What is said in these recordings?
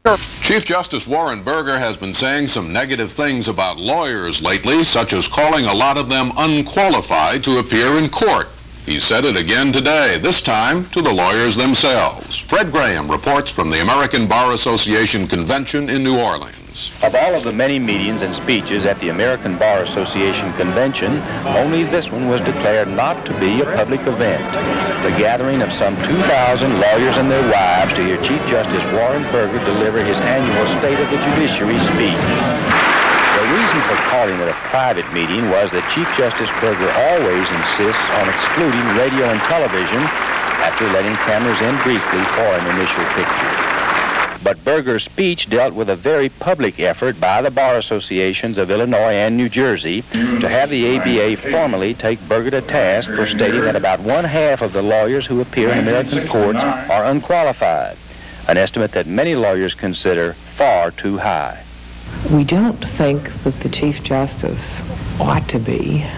Chief Justice Warren Burger has been saying some negative things about lawyers lately, such as calling a lot of them unqualified to appear in court. He said it again today, this time to the lawyers themselves. Fred Graham reports from the American Bar Association Convention in New Orleans. Of all of the many meetings and speeches at the American Bar Association Convention, only this one was declared not to be a public event. The gathering of some 2,000 lawyers and their wives to hear Chief Justice Warren Burger deliver his annual State of the Judiciary speech. The reason for calling it a private meeting was that Chief Justice Burger always insists on excluding radio and television after letting cameras in briefly for an initial picture. But Burger's speech dealt with a very public effort by the bar associations of Illinois and New Jersey to have the ABA formally take Burger to task for stating that about one-half of the lawyers who appear in American courts are unqualified, an estimate that many lawyers consider far too high. We don't think that the Chief Justice ought to be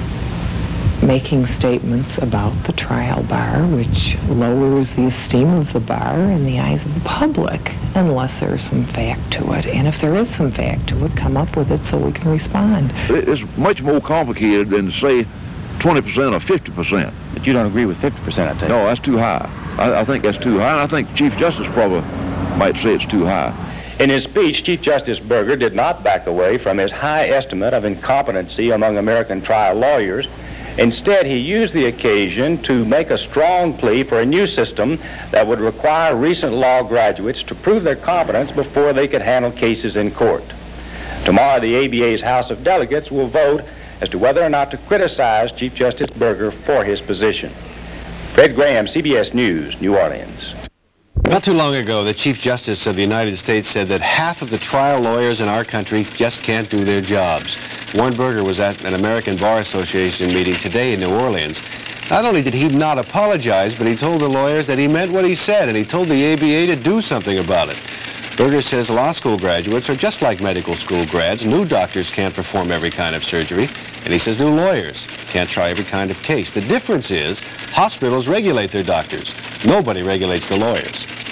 making statements about the trial bar, which lowers the esteem of the bar in the eyes of the public, unless there's some fact to it. And if there is some fact to it, come up with it so we can respond. It's much more complicated than, say, 20% or 50%. But you don't agree with 50%, I take it? No, that's too high. I think that's too high, and I think Chief Justice probably might say it's too high. In his speech, Chief Justice Burger did not back away from his high estimate of incompetency among American trial lawyers. Instead, he used the occasion to make a strong plea for a new system that would require recent law graduates to prove their competence before they could handle cases in court. Tomorrow, the ABA's House of Delegates will vote as to whether or not to criticize Chief Justice Burger for his position. Fred Graham, CBS News, New Orleans. Not too long ago, the Chief Justice of the United States said that half of the trial lawyers in our country just can't do their jobs. Warren Burger was at an American Bar Association meeting today in New Orleans. Not only did he not apologize, but he told the lawyers that he meant what he said, and he told the ABA to do something about it. Burger says law school graduates are just like medical school grads. New doctors can't perform every kind of surgery, and he says new lawyers can't try every kind of case. The difference is hospitals regulate their doctors. Nobody regulates the lawyers.